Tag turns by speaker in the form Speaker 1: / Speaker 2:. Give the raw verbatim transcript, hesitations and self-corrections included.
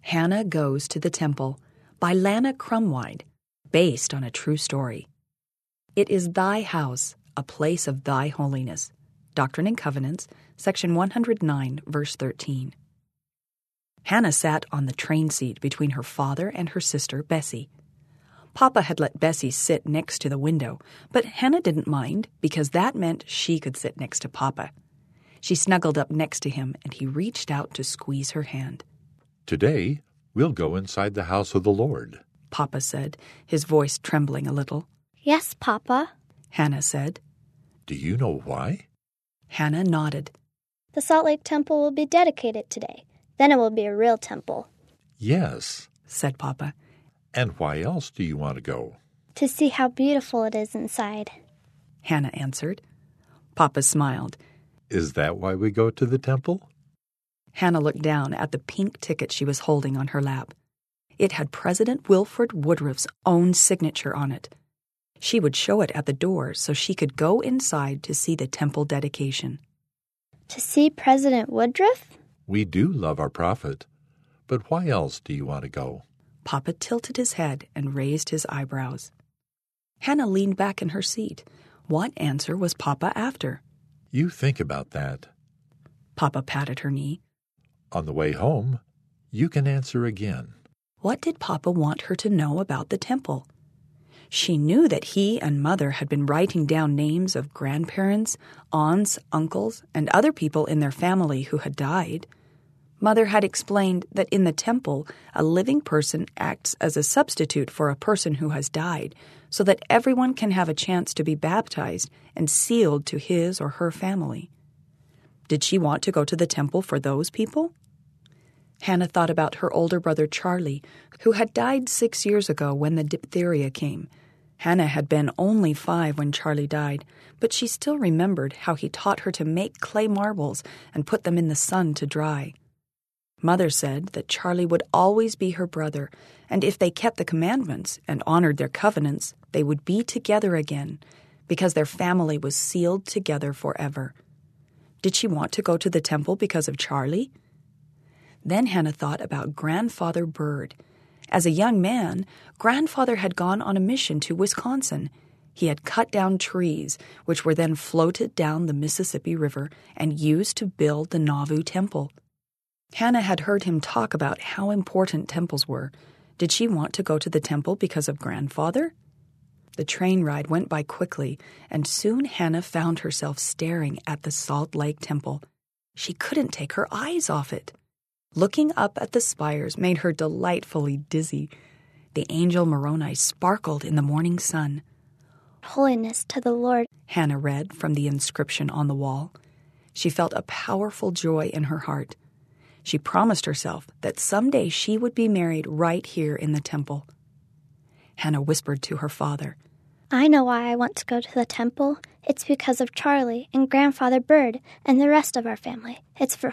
Speaker 1: Hannah Goes to the Temple by Lana Crumwide, based on a true story. It is thy house, a place of thy holiness. Doctrine and Covenants, section one hundred nine, verse thirteen. Hannah sat on the train seat between her father and her sister, Bessie. Papa had let Bessie sit next to the window, but Hannah didn't mind because that meant she could sit next to Papa. She snuggled up next to him, and he reached out to squeeze her hand.
Speaker 2: "Today, we'll go inside the house of the Lord,"
Speaker 1: Papa said, his voice trembling a little.
Speaker 3: "Yes, Papa,"
Speaker 1: Hannah said.
Speaker 2: "Do you know why?"
Speaker 1: Hannah nodded.
Speaker 3: "The Salt Lake Temple will be dedicated today. Then it will be a real temple."
Speaker 2: "Yes,"
Speaker 1: said Papa.
Speaker 2: "And why else do you want to go?"
Speaker 3: "To see how beautiful it is inside,"
Speaker 1: Hannah answered. Papa smiled.
Speaker 2: "Is that why we go to the temple?"
Speaker 1: Hannah looked down at the pink ticket she was holding on her lap. It had President Wilford Woodruff's own signature on it. She would show it at the door so she could go inside to see the temple dedication.
Speaker 3: "To see President Woodruff?"
Speaker 2: "We do love our prophet, but why else do you want to go?"
Speaker 1: Papa tilted his head and raised his eyebrows. Hannah leaned back in her seat. What answer was Papa after?
Speaker 2: "You think about that.
Speaker 1: Papa patted her knee.
Speaker 2: On the way home, you can answer again."
Speaker 1: What did Papa want her to know about the temple? She knew that he and Mother had been writing down names of grandparents, aunts, uncles, and other people in their family who had died. Mother had explained that in the temple, a living person acts as a substitute for a person who has died, so that everyone can have a chance to be baptized and sealed to his or her family. Did she want to go to the temple for those people? Hannah thought about her older brother Charlie, who had died six years ago when the diphtheria came. Hannah had been only five when Charlie died, but she still remembered how he taught her to make clay marbles and put them in the sun to dry. Mother said that Charlie would always be her brother, and if they kept the commandments and honored their covenants, they would be together again, because their family was sealed together forever. Did she want to go to the temple because of Charlie? Then Hannah thought about Grandfather Bird. As a young man, Grandfather had gone on a mission to Wisconsin. He had cut down trees, which were then floated down the Mississippi River and used to build the Nauvoo Temple. Hannah had heard him talk about how important temples were. Did she want to go to the temple because of Grandfather? The train ride went by quickly, and soon Hannah found herself staring at the Salt Lake Temple. She couldn't take her eyes off it. Looking up at the spires made her delightfully dizzy. The angel Moroni sparkled in the morning sun.
Speaker 3: "Holiness to the Lord,"
Speaker 1: Hannah read from the inscription on the wall. She felt a powerful joy in her heart. She promised herself that someday she would be married right here in the temple. Hannah whispered to her father,
Speaker 3: "I know why I want to go to the temple. It's because of Charlie and Grandfather Bird and the rest of our family. It's for